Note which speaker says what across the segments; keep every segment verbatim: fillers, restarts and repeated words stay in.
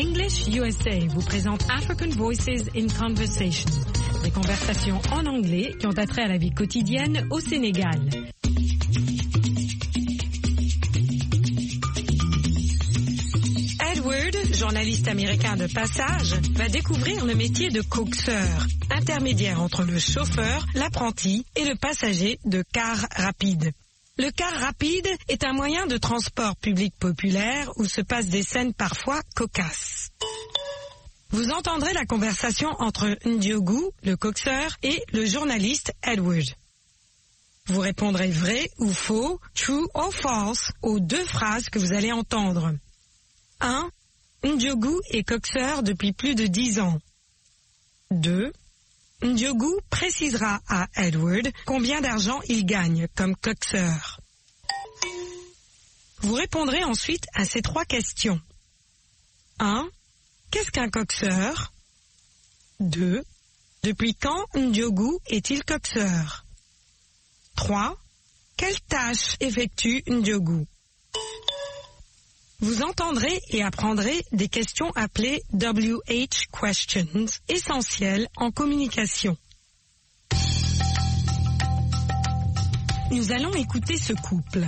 Speaker 1: English U S A vous présente African Voices in Conversation, des conversations en anglais qui ont attrait à la vie quotidienne au Sénégal. Edward, journaliste américain de passage, va découvrir le métier de coxeur, intermédiaire entre le chauffeur, l'apprenti et le passager de car rapide. Le car rapide est un moyen de transport public populaire où se passent des scènes parfois cocasses. Vous entendrez la conversation entre Ndiogu, le coxeur, et le journaliste Edward. Vous répondrez vrai ou faux, true or false, aux deux phrases que vous allez entendre. un. Ndiogu est coxeur depuis plus de dix ans. deux. Ndiogu précisera à Edward combien d'argent il gagne comme coxeur. Vous répondrez ensuite à ces trois questions. un. Qu'est-ce qu'un coxeur? deux. Depuis quand Ndiogu est-il coxeur? trois. Quelle tâche effectue Ndiogu? Vous entendrez et apprendrez des questions appelées W H questions, essentielles en communication. Nous allons écouter ce couple.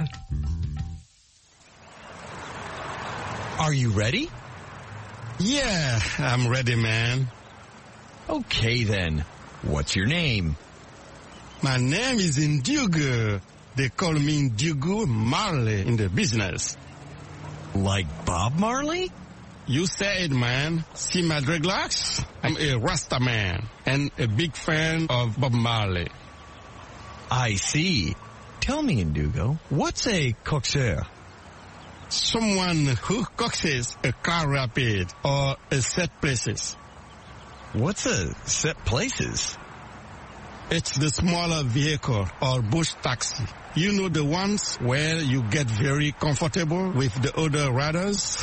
Speaker 2: Are you ready?
Speaker 3: Yeah, I'm ready, man.
Speaker 2: Okay then. What's your name?
Speaker 3: My name is Ndiogu. They call me Ndiogu Marley in the business.
Speaker 2: Like Bob Marley?
Speaker 3: You said, man. See my dreadlocks? I'm a Rasta man and a big fan of Bob Marley.
Speaker 2: I see. Tell me, Ndugo, what's a coxeur?
Speaker 3: Someone who coaxes a car rapid or a set places.
Speaker 2: What's a set places?
Speaker 3: It's the smaller vehicle or bush taxi. You know the ones where you get very comfortable with the other riders?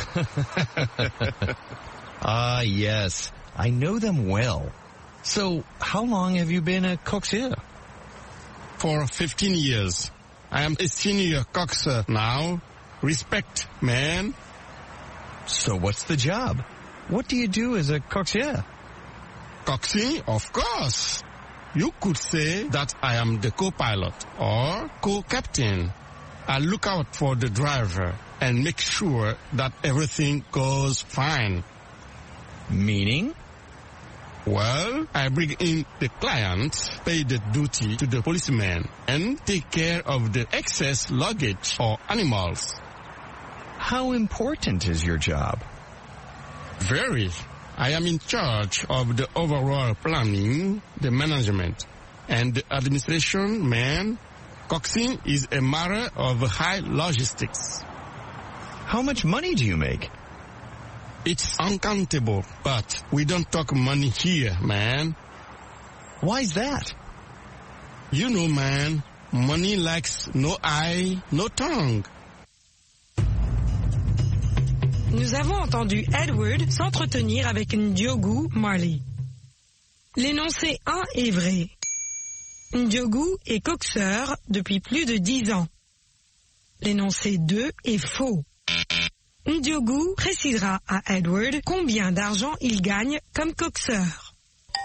Speaker 2: Ah, yes. I know them well. So, how long have you been a coxeur?
Speaker 3: For fifteen years. I am a senior coxer now. Respect, man.
Speaker 2: So what's the job? What do you do as a coxeur?
Speaker 3: Coxing, of course. You could say that I am the co-pilot or co-captain. I look out for the driver and make sure that everything goes fine.
Speaker 2: Meaning?
Speaker 3: Well, I bring in the clients, pay the duty to the policeman, and take care of the excess luggage or animals.
Speaker 2: How important is your job?
Speaker 3: Very. I am in charge of the overall planning, the management, and the administration, man. Coxing is a matter of high logistics.
Speaker 2: How much money do you make?
Speaker 3: It's uncountable, but we don't talk money here, man.
Speaker 2: Why's that?
Speaker 3: You know, man, money likes no eye, no tongue.
Speaker 1: Nous avons entendu Edward s'entretenir avec Ndiogu Marley. L'énoncé un est vrai. Ndiogu est coxeur depuis plus de dix ans. L'énoncé deux est faux. Ndiogu précisera à Edward combien d'argent il gagne comme coxeur.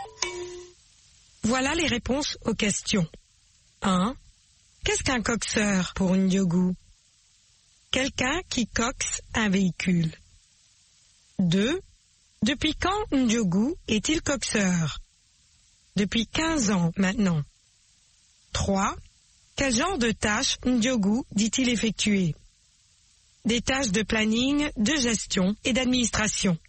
Speaker 1: Voilà les réponses aux questions. un. Qu'est-ce qu'un coxeur pour Ndiogu? Quelqu'un qui coxe un véhicule. deux. Depuis quand Ndiogu est-il coxeur? Depuis quinze ans maintenant. trois. Quel genre de tâches Ndiogu dit-il effectuer? Des tâches de planning, de gestion et d'administration.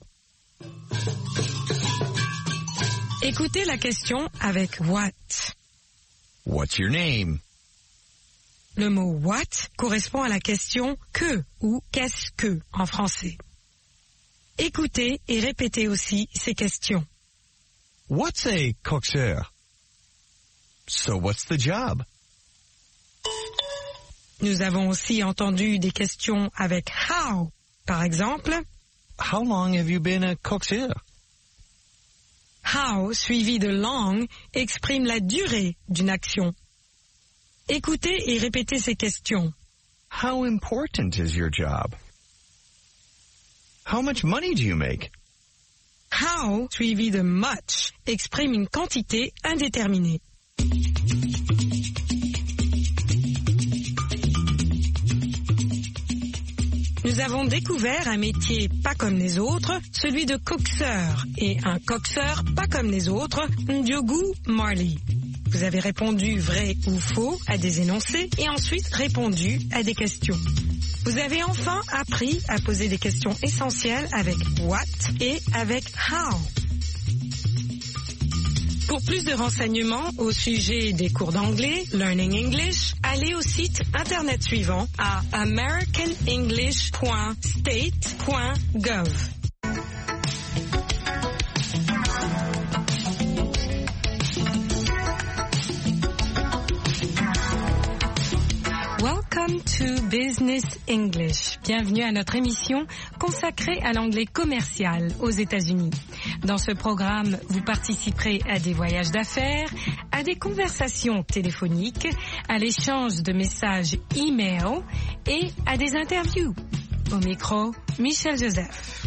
Speaker 1: Écoutez la question avec what.
Speaker 2: What's your name?
Speaker 1: Le mot what correspond à la question que ou qu'est-ce que en français. Écoutez et répétez aussi ces questions.
Speaker 2: What's a coxeur? So what's the job?
Speaker 1: Nous avons aussi entendu des questions avec how. Par exemple,
Speaker 2: How long have you been a coxeur?
Speaker 1: how suivi de long exprime la durée d'une action. Écoutez et répétez ces questions.
Speaker 2: How important is your job? How much money do you make?
Speaker 1: How suivi de much exprime une quantité indéterminée. Nous avons découvert un métier pas comme les autres, celui de coxeur, et un coxeur pas comme les autres, Ndiogu Marley. Vous avez répondu vrai ou faux à des énoncés et ensuite répondu à des questions. Vous avez enfin appris à poser des questions essentielles avec what et avec how. Pour plus de renseignements au sujet des cours d'anglais, Learning English, allez au site internet suivant à american english point state point gov. Welcome to Business English. Bienvenue à notre émission consacrée à l'anglais commercial aux États-Unis. Dans ce programme, vous participerez à des voyages d'affaires, à des conversations téléphoniques, à l'échange de messages e-mail et à des interviews. Au micro, Michel Joseph.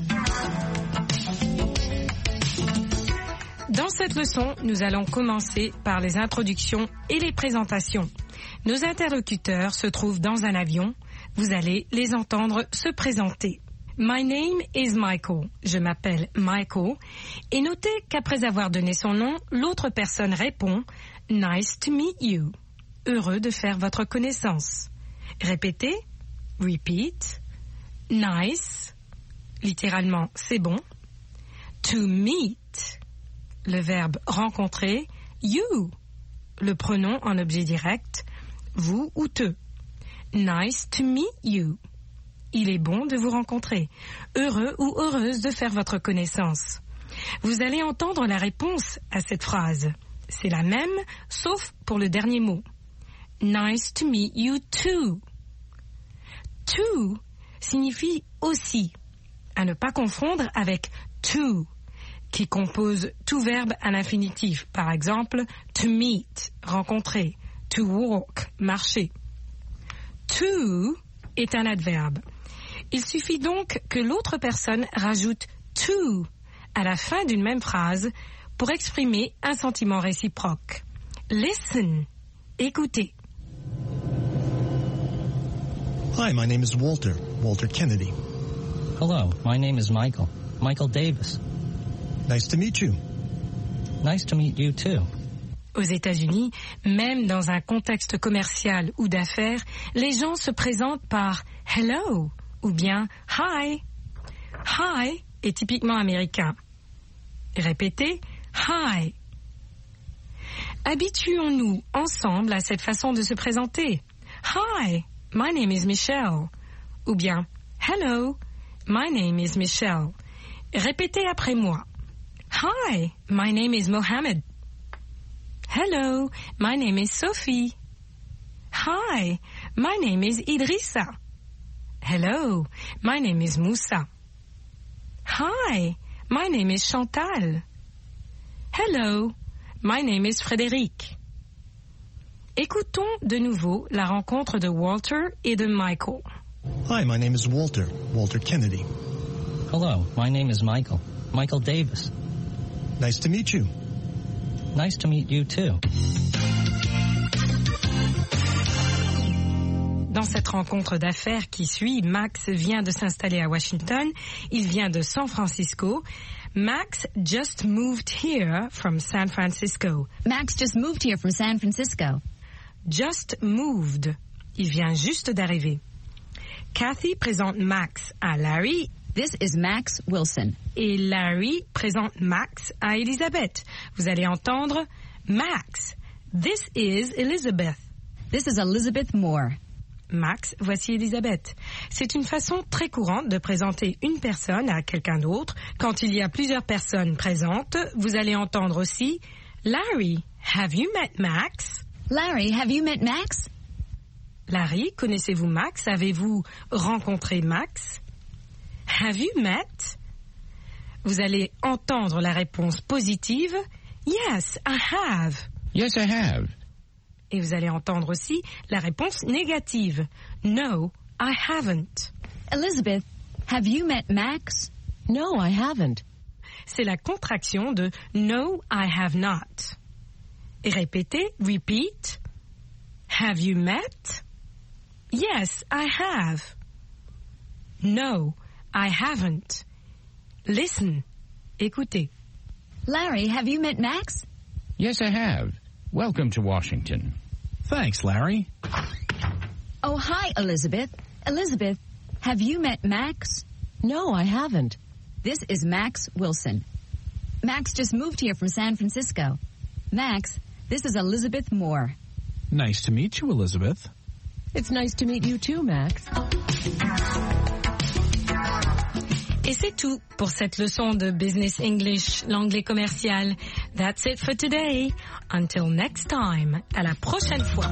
Speaker 1: Dans cette leçon, nous allons commencer par les introductions et les présentations. Nos interlocuteurs se trouvent dans un avion. Vous allez les entendre se présenter. My name is Michael. Je m'appelle Michael. Et notez qu'après avoir donné son nom, l'autre personne répond « Nice to meet you ». Heureux de faire votre connaissance. Répétez. Repeat. Nice. Littéralement, c'est bon. To meet. Le verbe rencontrer. You. Le pronom en objet direct. Vous ou te. Nice to meet you. Il est bon de vous rencontrer. Heureux ou heureuse de faire votre connaissance. Vous allez entendre la réponse à cette phrase. C'est la même, sauf pour le dernier mot. Nice to meet you too. To signifie aussi, à ne pas confondre avec to, qui compose tout verbe à l'infinitif. Par exemple, to meet, rencontrer. To walk, marcher. To est un adverbe. Il suffit donc que l'autre personne rajoute to à la fin d'une même phrase pour exprimer un sentiment réciproque. Listen, écoutez.
Speaker 4: Hi, my name is Walter, Walter Kennedy.
Speaker 5: Hello, my name is Michael, Michael Davis.
Speaker 4: Nice to meet you.
Speaker 5: Nice to meet you too.
Speaker 1: Aux États-Unis, même dans un contexte commercial ou d'affaires, les gens se présentent par « hello » ou bien « hi ». « Hi » est typiquement américain. Répétez « hi ». Habituons-nous ensemble à cette façon de se présenter. « Hi, my name is Michelle » ou bien « hello, my name is Michelle ». Répétez après moi. « Hi, my name is Mohammed ». Hello, my name is Sophie. Hi, my name is Idrissa. Hello, my name is Moussa. Hi, my name is Chantal. Hello, my name is Frédéric. Écoutons de nouveau la rencontre de Walter et de Michael.
Speaker 4: Hi, my name is Walter, Walter Kennedy.
Speaker 5: Hello, my name is Michael, Michael Davis.
Speaker 4: Nice to meet you.
Speaker 5: Nice to meet you too.
Speaker 1: Dans cette rencontre d'affaires qui suit, Max vient de s'installer à Washington. Il vient de San Francisco. Max just moved here from San Francisco.
Speaker 6: Max just moved here from San Francisco.
Speaker 1: Just moved. Il vient juste d'arriver. Kathy présente Max à Larry.
Speaker 6: This is Max Wilson.
Speaker 1: Et Larry présente Max à Elizabeth. Vous allez entendre Max. This is Elizabeth.
Speaker 6: This is Elizabeth Moore.
Speaker 1: Max, voici Elizabeth. C'est une façon très courante de présenter une personne à quelqu'un d'autre. Quand il y a plusieurs personnes présentes, vous allez entendre aussi Larry, have you met Max?
Speaker 6: Larry, have you met Max?
Speaker 1: Larry, connaissez-vous Max? Avez-vous rencontré Max? Have you met? Vous allez entendre la réponse positive. Yes, I have.
Speaker 3: Yes, I have.
Speaker 1: Et vous allez entendre aussi la réponse négative. No, I haven't.
Speaker 6: Elizabeth, have you met Max?
Speaker 7: No, I haven't.
Speaker 1: c'est la contraction de No, I have not. Et répétez, repeat. Have you met? Yes, I have. No, I haven't. Listen. Écoutez.
Speaker 6: Larry, have you met Max?
Speaker 7: Yes, I have. Welcome to Washington.
Speaker 4: Thanks, Larry.
Speaker 6: Oh, hi, Elizabeth. Elizabeth, have you met Max?
Speaker 8: No, I haven't.
Speaker 6: This is Max Wilson. Max just moved here from San Francisco. Max, this is Elizabeth Moore.
Speaker 4: Nice to meet you, Elizabeth.
Speaker 8: It's nice to meet you too, Max.
Speaker 1: Et c'est tout pour cette leçon de Business English, l'anglais commercial. That's it for today. Until next time. À la prochaine fois.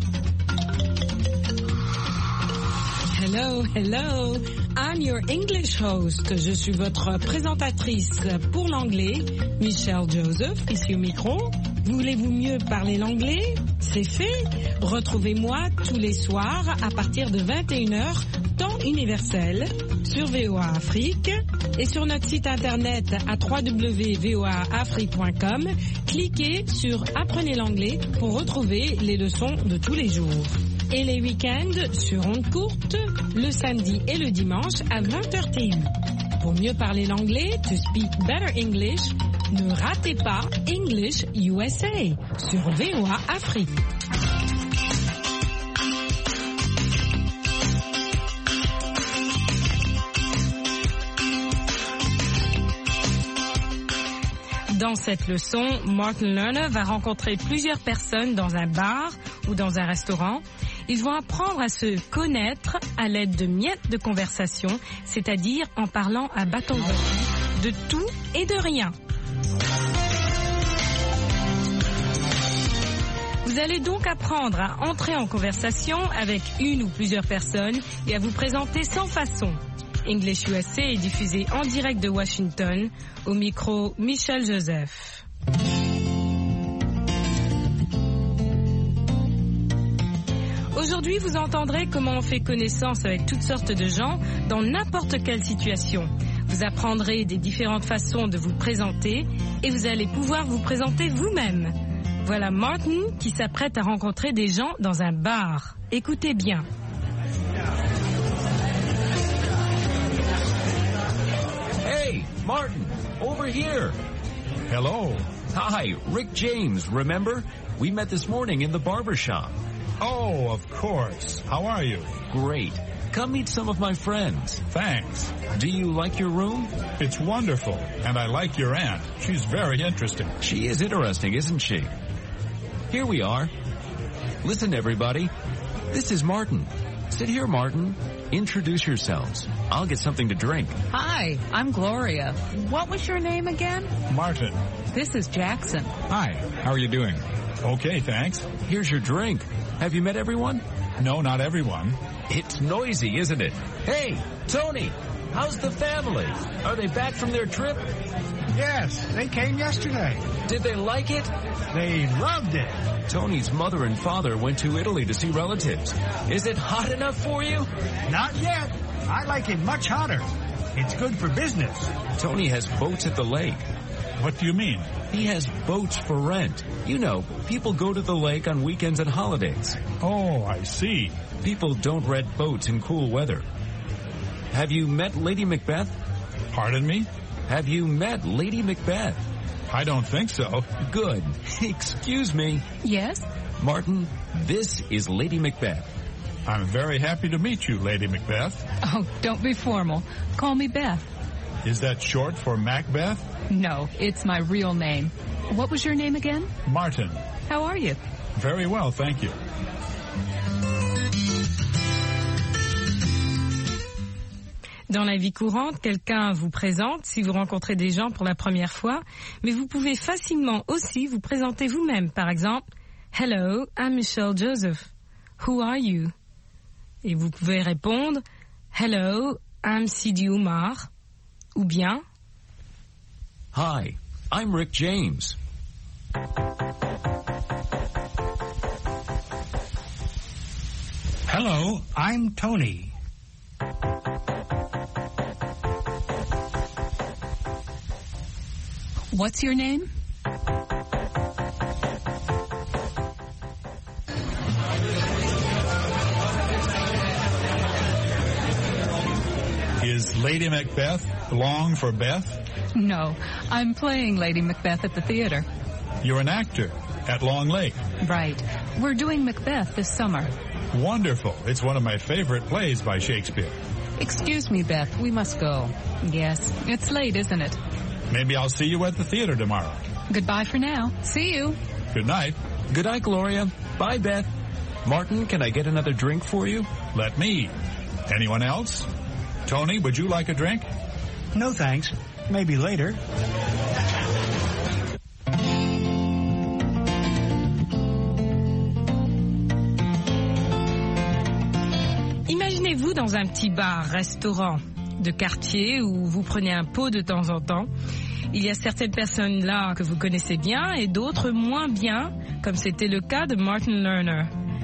Speaker 1: Hello, hello. I'm your English host. Je suis votre présentatrice pour l'anglais, Michelle Joseph, ici au micro. Voulez-vous mieux parler l'anglais? C'est fait. Retrouvez-moi tous les soirs à partir de vingt et une heures, temps universel, sur V O A Afrique et sur notre site internet à w w w point v o a afrique point com. Cliquez sur Apprenez l'anglais pour retrouver les leçons de tous les jours. Et les week-ends sur ondes courtes, le samedi et le dimanche à vingt heures T U. Pour mieux parler l'anglais, to speak better English, ne ratez pas English U S A sur V O A Afrique. Dans cette leçon, Martin Lerner va rencontrer plusieurs personnes dans un bar ou dans un restaurant. Ils vont apprendre à se connaître à l'aide de miettes de conversation, c'est-à-dire en parlant à bâton rompu de tout et de rien. Vous allez donc apprendre à entrer en conversation avec une ou plusieurs personnes et à vous présenter sans façon. English U S A est diffusé en direct de Washington, au micro Michelle Joseph. Aujourd'hui, vous entendrez comment on fait connaissance avec toutes sortes de gens dans n'importe quelle situation. Vous apprendrez des différentes façons de vous présenter et vous allez pouvoir vous présenter vous-même. Voilà Martin qui s'apprête à rencontrer des gens dans un bar. Écoutez bien.
Speaker 9: Hey, Martin, over here.
Speaker 3: Hello.
Speaker 9: Hi, Rick James, remember? We met this morning in the barber shop.
Speaker 3: Oh, of course. How are you?
Speaker 9: Great. Come meet some of my friends.
Speaker 3: Thanks.
Speaker 9: Do you like your room?
Speaker 3: It's wonderful, and I like your aunt. She's very interesting.
Speaker 9: She is interesting, isn't she? Here we are. Listen, everybody. This is Martin. Sit here, Martin. Introduce yourselves. I'll get something to drink.
Speaker 10: Hi, I'm Gloria. What was your name again?
Speaker 3: Martin.
Speaker 10: This is Jackson.
Speaker 3: Hi, how are you doing? Okay, thanks.
Speaker 9: Here's your drink. Have you met everyone?
Speaker 3: No, not everyone.
Speaker 9: It's noisy, isn't it? Hey, Tony, how's the family? Are they back from their trip?
Speaker 11: Yes, they came yesterday.
Speaker 9: Did they like it?
Speaker 11: They loved it.
Speaker 9: Tony's mother and father went to Italy to see relatives. Is it hot enough for you?
Speaker 11: Not yet. I like it much hotter. It's good for business.
Speaker 9: Tony has boats at the lake.
Speaker 3: What do you mean?
Speaker 9: He has boats for rent. You know, people go to the lake on weekends and holidays.
Speaker 3: Oh, I see.
Speaker 9: People don't rent boats in cool weather. Have you met Lady Macbeth?
Speaker 3: Pardon me?
Speaker 9: Have you met Lady Macbeth?
Speaker 3: I don't think so.
Speaker 9: Good. Excuse me.
Speaker 10: Yes?
Speaker 9: Martin, this is Lady Macbeth.
Speaker 3: I'm very happy to meet you, Lady Macbeth.
Speaker 10: Oh, don't be formal. Call me Beth.
Speaker 3: Is that short for Macbeth?
Speaker 10: No, it's my real name. What was your name again?
Speaker 3: Martin.
Speaker 10: How are you?
Speaker 3: Very well, thank you.
Speaker 1: Dans la vie courante, quelqu'un vous présente si vous rencontrez des gens pour la première fois, mais vous pouvez facilement aussi vous présenter vous-même. Par exemple, Hello, I'm Michelle Joseph. Who are you? Et vous pouvez répondre, Hello, I'm Sidi Oumar. Ou bien,
Speaker 9: Hi, I'm Rick James.
Speaker 11: Hello, I'm Tony.
Speaker 10: What's your name?
Speaker 12: Is Lady Macbeth long for Beth?
Speaker 10: No, I'm playing Lady Macbeth at the theater.
Speaker 12: You're an actor at Long Lake.
Speaker 10: Right. We're doing Macbeth this summer.
Speaker 12: Wonderful. It's one of my favorite plays by Shakespeare.
Speaker 10: Excuse me, Beth. We must go. Yes, it's late, isn't it?
Speaker 12: Maybe I'll see you at the theater tomorrow.
Speaker 10: Goodbye for now. See you.
Speaker 12: Good night.
Speaker 9: Good night, Gloria. Bye, Beth. Martin, can I get another drink for you?
Speaker 12: Let me. Anyone else? Tony, would you like a drink?
Speaker 11: No, thanks. Maybe later.
Speaker 1: Imaginez-vous dans un petit bar-restaurant de quartier où vous prenez un pot de temps en temps. Il y a certaines personnes là que vous connaissez bien et d'autres moins bien, comme c'était le cas de Martin Lerner.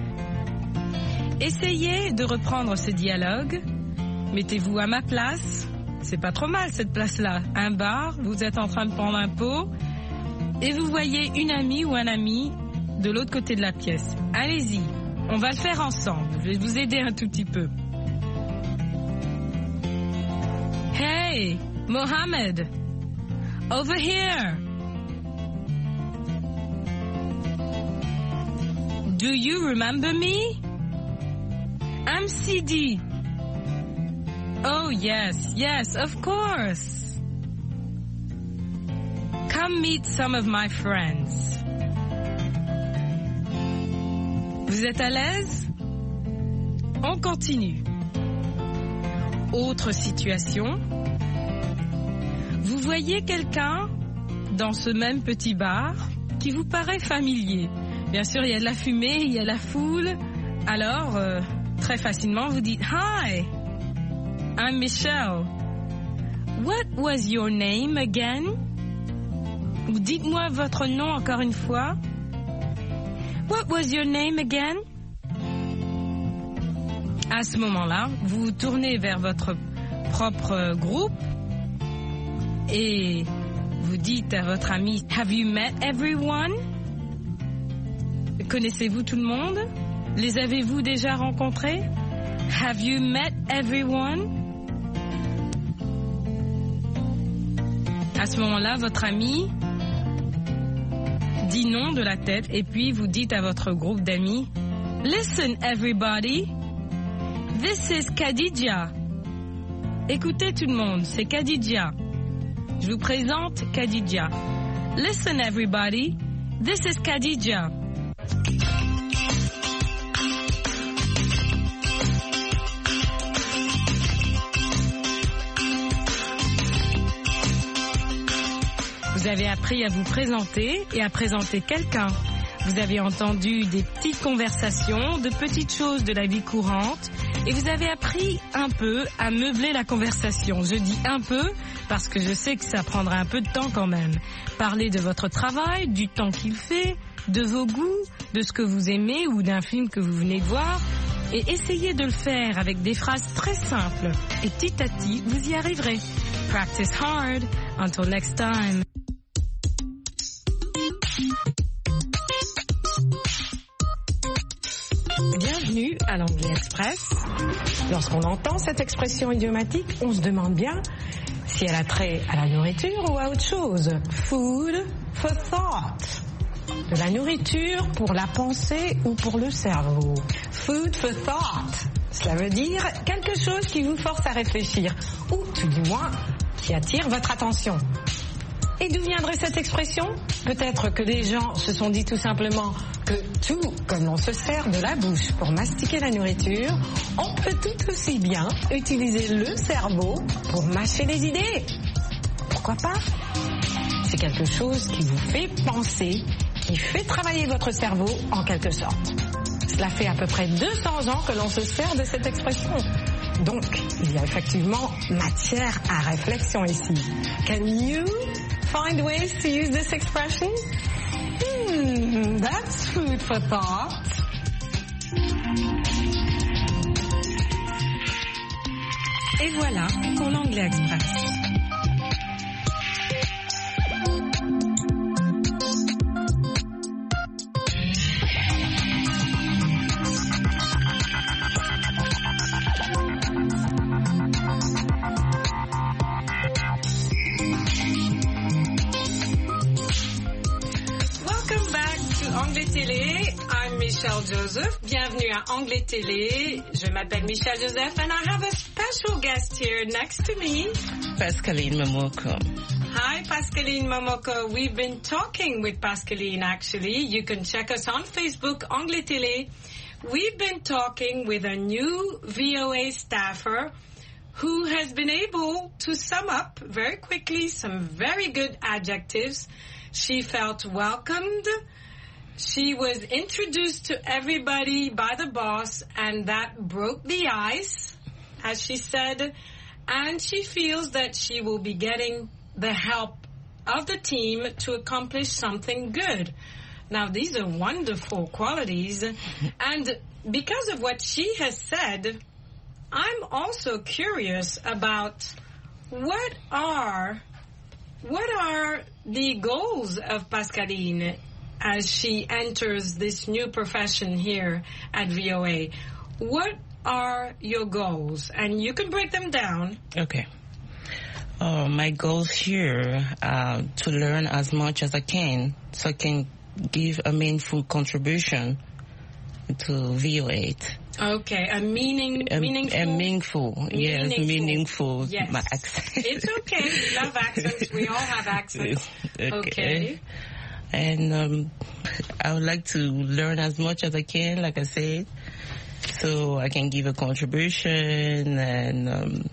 Speaker 1: Essayez de reprendre ce dialogue. Mettez-vous à ma place. C'est pas trop mal cette place-là. Un bar, vous êtes en train de prendre un pot et vous voyez une amie ou un ami de l'autre côté de la pièce. Allez-y, on va le faire ensemble. Je vais vous aider un tout petit peu. Hey, Mohammed, over here. Do you remember me? I'm Sidi. Oh, yes, yes, of course. Come meet some of my friends. Vous êtes à l'aise? On continue. Autre situation. Vous voyez quelqu'un dans ce même petit bar qui vous paraît familier. Bien sûr, il y a de la fumée, il y a la foule. Alors, euh, très facilement, vous dites « Hi, I'm Michelle. What was your name again? » Ou dites-moi votre nom encore une fois. What was your name again? À ce moment-là, vous vous tournez vers votre propre groupe et vous dites à votre ami, Have you met everyone? Connaissez-vous tout le monde? Les avez-vous déjà rencontrés? Have you met everyone? À ce moment-là, votre ami dit non de la tête et puis vous dites à votre groupe d'amis, Listen everybody, this is Khadija. Écoutez tout le monde, c'est Khadija. Je vous présente Khadija. Listen everybody, this is Khadija. Vous avez appris à vous présenter et à présenter quelqu'un. Vous avez entendu des petites conversations, de petites choses de la vie courante et vous avez appris un peu à meubler la conversation. Je dis un peu parce que je sais que ça prendra un peu de temps quand même. Parler de votre travail, du temps qu'il fait, de vos goûts, de ce que vous aimez ou d'un film que vous venez de voir et essayez de le faire avec des phrases très simples et petit à petit vous y arriverez. Practice hard. Until next time. Bienvenue à l'Anglais Express. Lorsqu'on entend cette expression idiomatique, on se demande bien si elle a trait à la nourriture ou à autre chose. Food for thought. De la nourriture pour la pensée ou pour le cerveau. Food for thought. Cela veut dire quelque chose qui vous force à réfléchir, ou tout du moins qui attire votre attention. Et d'où viendrait cette expression? Peut-être que les gens se sont dit tout simplement que tout comme l'on se sert de la bouche pour mastiquer la nourriture, on peut tout aussi bien utiliser le cerveau pour mâcher les idées. Pourquoi pas? C'est quelque chose qui vous fait penser, qui fait travailler votre cerveau en quelque sorte. Cela fait à peu près deux cents ans que l'on se sert de cette expression. Donc, il y a effectivement matière à réflexion ici. Can you find ways to use this expression? Hmm, that's food for thought. Et voilà pour l'Anglais Express. Joseph. Bienvenue à Anglais Télé. Je m'appelle Michelle Joseph and I have a special guest here next to me.
Speaker 13: Pascaline Momoko.
Speaker 1: Hi, Pascaline Momoko. We've been talking with Pascaline, actually. You can check us on Facebook, Anglais Télé. We've been talking with a new V O A staffer who has been able to sum up very quickly some very good adjectives. She felt welcomed. She was introduced to everybody by the boss, and that broke the ice, as she said. And she feels that she will be getting the help of the team to accomplish something good. Now, these are wonderful qualities. And because of what she has said, I'm also curious about what are what are the goals of Pascaline as she enters this new profession here at V O A. What are your goals? And you can break them down.
Speaker 13: Okay. Uh, my goals here are to learn as much as I can so I can give a meaningful contribution to V O A.
Speaker 1: Okay, a meaning,
Speaker 13: a,
Speaker 1: meaningful?
Speaker 13: A meaningful,
Speaker 1: meaningful.
Speaker 13: yes, meaningful.
Speaker 1: Yes.
Speaker 13: My accent.
Speaker 1: It's okay. We love accents. We all have accents.
Speaker 13: Okay.
Speaker 1: okay.
Speaker 13: And um, I would like to learn as much as I can, like I said, so I can give a contribution and, um,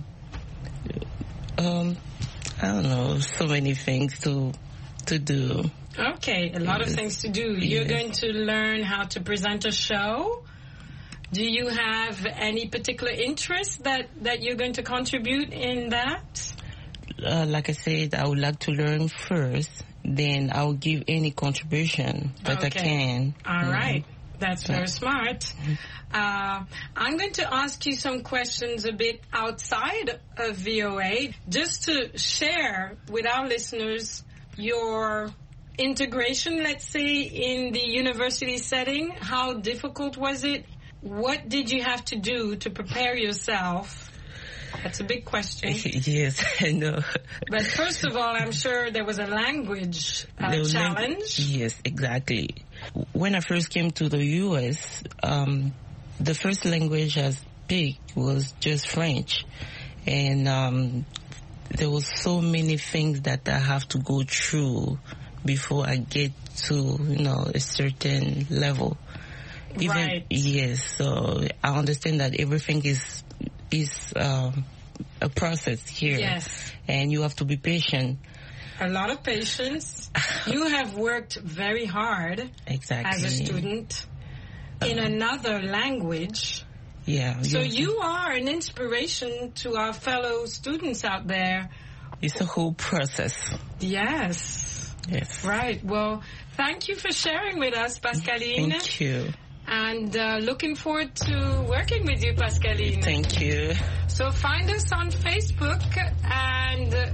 Speaker 13: um, I don't know, so many things to to do.
Speaker 1: Okay, a lot yes. of things to do. You're yes. going to learn how to present a show. Do you have any particular interest that, that you're going to contribute in that?
Speaker 13: Uh, like I said, I would like to learn first, then I'll give any contribution that
Speaker 1: okay.
Speaker 13: I can.
Speaker 1: All
Speaker 13: yeah.
Speaker 1: right. That's very smart. Uh, I'm going to ask you some questions a bit outside of V O A, just to share with our listeners your integration, let's say, in the university setting. How difficult was it? What did you have to do to prepare yourself? That's a big question.
Speaker 13: Yes, I know.
Speaker 1: But first of all, I'm sure there was a language uh,
Speaker 13: the
Speaker 1: challenge.
Speaker 13: Lang- yes, exactly. When I first came to the U S, um, the first language I speak was just French. And um, there was so many things that I have to go through before I get to, you know, a certain level. Even,
Speaker 1: right.
Speaker 13: Yes, so I understand that everything is is um, a process here.
Speaker 1: Yes.
Speaker 13: And you have to be patient.
Speaker 1: A lot of patience. You have worked very hard
Speaker 13: exactly.
Speaker 1: as a student in um, another language.
Speaker 13: Yeah.
Speaker 1: So you are an inspiration to our fellow students out there.
Speaker 13: It's a whole process.
Speaker 1: Yes.
Speaker 13: Yes.
Speaker 1: Right. Well, thank you for sharing with us, Pascaline.
Speaker 13: Thank you.
Speaker 1: And uh, looking forward to working with you, Pascaline.
Speaker 13: Thank you.
Speaker 1: So find us on Facebook and uh,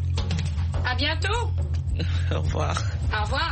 Speaker 1: à bientôt.
Speaker 13: Au revoir.
Speaker 1: Au revoir.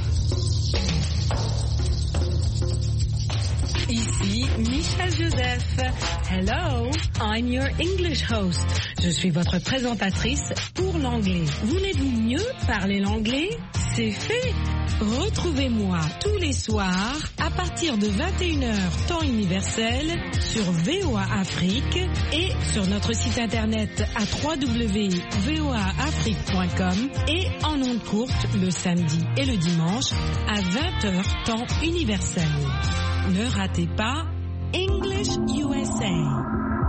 Speaker 8: Ici Michelle Joseph. Hello, I'm your English host. Je suis votre présentatrice pour l'anglais. Voulez-vous mieux parler l'anglais? C'est fait. Retrouvez-moi tous les soirs à partir de vingt et une heures temps universel sur V O A Afrique et sur notre site internet à w w w point v o a afrique point com et en ondes courtes le samedi et le dimanche à vingt heures temps universel. Ne ratez pas English U S A.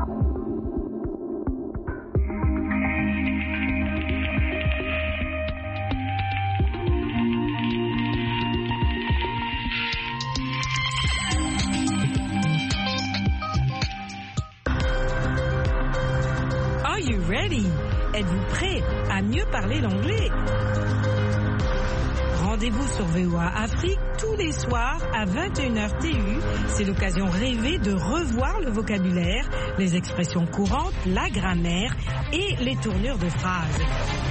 Speaker 8: Are you ready? Êtes-vous prêt à mieux parler l'anglais? Rendez-vous sur V O A Afrique tous les soirs à vingt et une heures T U. C'est l'occasion rêvée de revoir le vocabulaire, les expressions courantes, la grammaire et les tournures de phrases.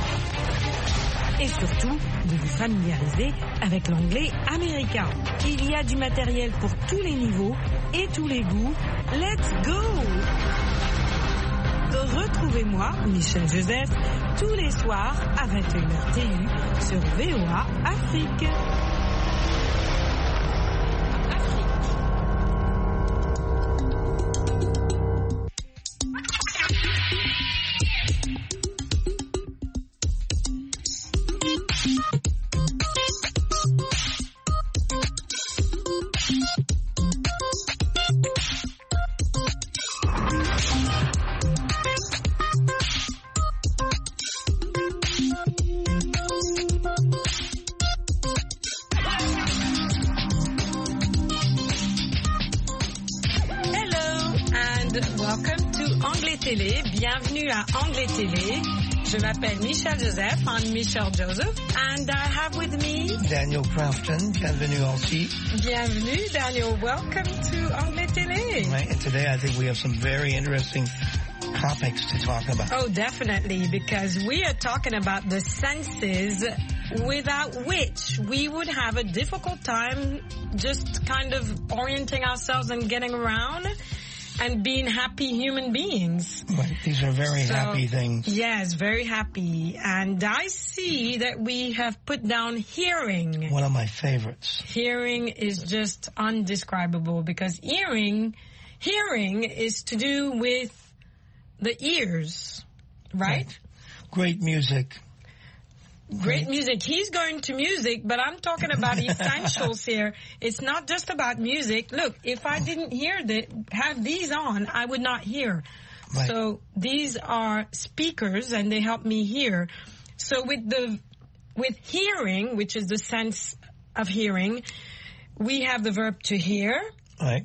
Speaker 8: Et surtout, de vous familiariser avec l'anglais américain. Il y a du matériel pour tous les niveaux et tous les goûts. Let's go! Retrouvez-moi, Michelle Joseph, tous les soirs à vingt et une heures T U sur V O A Afrique. Afrique.
Speaker 1: welcome to Anglais Télé. Bienvenue à Anglais Télé. Je m'appelle Michelle Joseph. I'm Michelle Joseph. And I have with me
Speaker 14: Daniel Crafton. Bienvenue aussi.
Speaker 1: Bienvenue, Daniel. Welcome to Anglais Télé.
Speaker 14: Right, and today I think we have some very interesting topics to talk about.
Speaker 1: Oh, definitely, because we are talking about the senses without which we would have a difficult time just kind of orienting ourselves and getting around and being happy human beings.
Speaker 14: Right. These are very
Speaker 1: so,
Speaker 14: happy things.
Speaker 1: Yes, very happy. And I see that we have put down hearing.
Speaker 14: One of my favorites.
Speaker 1: Hearing is just undescribable because hearing, hearing is to do with the ears, right?
Speaker 14: right. Great music.
Speaker 1: Great music. He's going to music, but I'm talking about essentials here. It's not just about music. Look, if I didn't hear the, have these on, I would not hear. Right. So these are speakers and they help me hear. So with the, with hearing, which is the sense of hearing, we have the verb to hear.
Speaker 14: Right.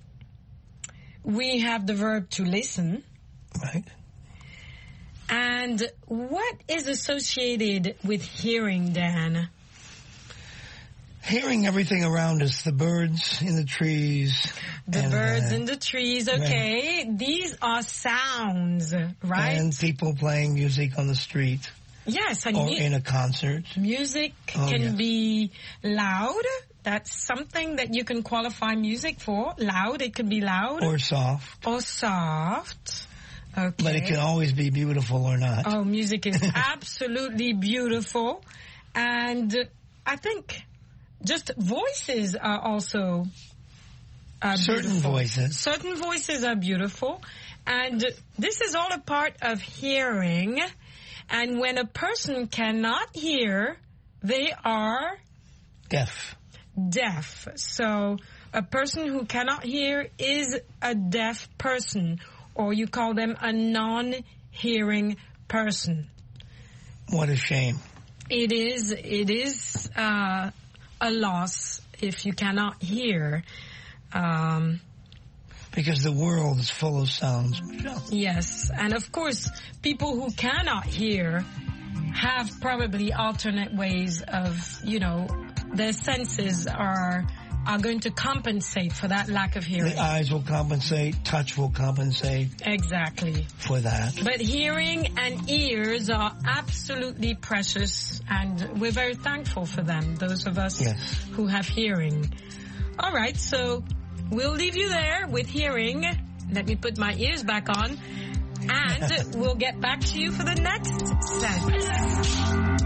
Speaker 1: We have the verb to listen.
Speaker 14: Right.
Speaker 1: And what is associated with hearing, Dan?
Speaker 14: Hearing everything around us, the birds in the trees.
Speaker 1: The
Speaker 14: and,
Speaker 1: birds
Speaker 14: uh,
Speaker 1: in the trees, okay. Right. These are sounds, right?
Speaker 14: And people playing music on the street.
Speaker 1: Yes. And
Speaker 14: or
Speaker 1: mu-
Speaker 14: in a concert.
Speaker 1: Music
Speaker 14: oh,
Speaker 1: can
Speaker 14: yes.
Speaker 1: be loud. That's something that you can qualify music for. Loud, it could be loud.
Speaker 14: Or soft.
Speaker 1: Or soft. Okay.
Speaker 14: But it can always be beautiful or not.
Speaker 1: Oh, music is absolutely beautiful. And I think just voices are also uh,
Speaker 14: Certain
Speaker 1: beautiful.
Speaker 14: voices.
Speaker 1: Certain voices are beautiful. And this is all a part of hearing. And when a person cannot hear, they are
Speaker 14: deaf.
Speaker 1: Deaf. So a person who cannot hear is a deaf person. Or you call them a non-hearing person.
Speaker 14: What a shame.
Speaker 1: It is, it is uh, a loss if you cannot hear. Um,
Speaker 14: because the world is full of sounds, Michelle.
Speaker 1: Yes, and of course, people who cannot hear have probably alternate ways of, you know, their senses are... are going to compensate for that lack of hearing.
Speaker 14: The eyes will compensate, touch will compensate.
Speaker 1: Exactly.
Speaker 14: For that.
Speaker 1: But hearing and ears are absolutely precious, and we're very thankful for them, those of us
Speaker 14: yes.
Speaker 1: who have hearing. All right, so we'll leave you there with hearing. Let me put my ears back on, and we'll get back to you for the next sense.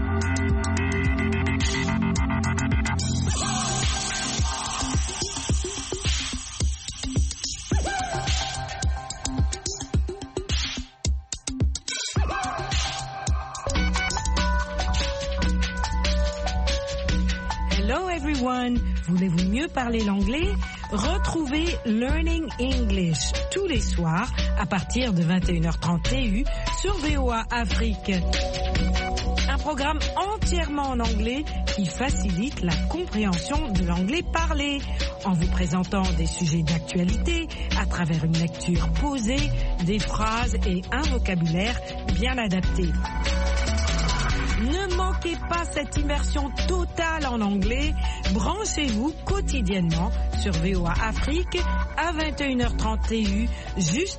Speaker 1: Hello everyone! Voulez-vous mieux parler l'anglais? Retrouvez Learning English tous les soirs à partir de vingt et une heures trente T U sur V O A Afrique. Un programme entièrement en anglais qui facilite la compréhension de l'anglais parlé en vous présentant des sujets d'actualité à travers une lecture posée, des phrases et un vocabulaire bien adapté. Ne manquez pas cette immersion totale en anglais. Branchez-vous quotidiennement sur V O A Afrique à vingt et une heures trente T U, juste